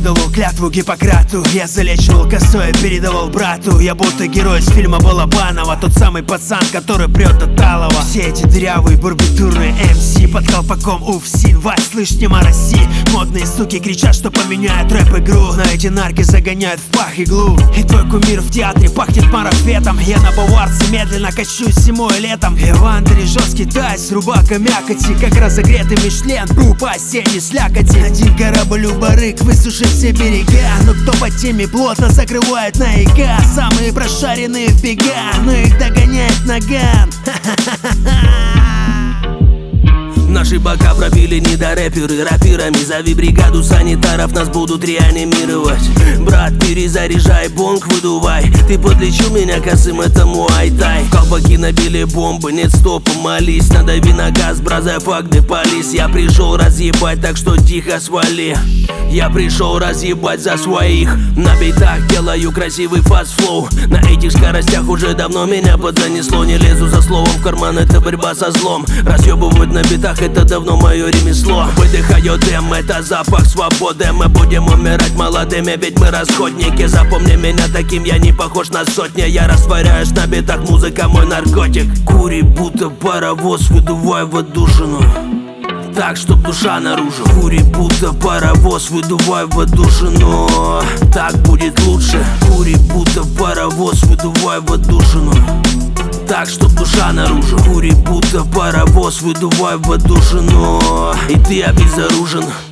давал клятву Гиппократу. Я залечивал косой, передавал брату. Я будто герой из фильма Балабанова, тот самый пацан, который прет от Талова. Все эти дырявые барбитурные МС под колпаком УФСИН. Вась, слышь, не мороси. Модные суки кричат, что поменяют рэп-игру, но эти нарки загоняют в пах иглу. И твой кумир в театре пахнет марафетом. Я на баварце медленно качусь зимой и летом. Эвандери жесткий тайс, рубака мякоти, как разогретый Мишлен, по осенней слякоти. Один корабль у барыг, высушив все берега, но кто по теме плотно закрывает на ИК. Самые прошаренные в бега, но их догоняет наган. Наши бока пробили недорэперы рэперами. Зови бригаду санитаров, нас будут реанимировать. Брат, перезаряжай, бонг выдувай. Ты подлечил меня косым, это муай-тай. В колпаки набили бомбы, нет стопа, молись. Надави на газ, бразай фак, да полис. Я пришел разъебать, так что тихо свали. Я пришел разъебать за своих. На битах делаю красивый фаст-флоу. На этих скоростях уже давно меня подзанесло. Не лезу за словом в карман, это борьба со злом. Разъебывать на битах, это давно мое ремесло. Выдыхаю дым, это запах свободы. Мы будем умирать молодыми, ведь мы расходники. Запомни меня таким, я не похож на сотни. Я растворяюсь на битах, музыка мой наркотик. Кури будто паровоз, выдувай в отдушину, так, чтоб душа наружу. Кури будто паровоз, выдувай в отдушину, так будет лучше. Кури будто паровоз, выдувай в отдушину, так, чтоб душа наружу. Кури будто паровоз, выдувай в отдушину, и ты обезоружен.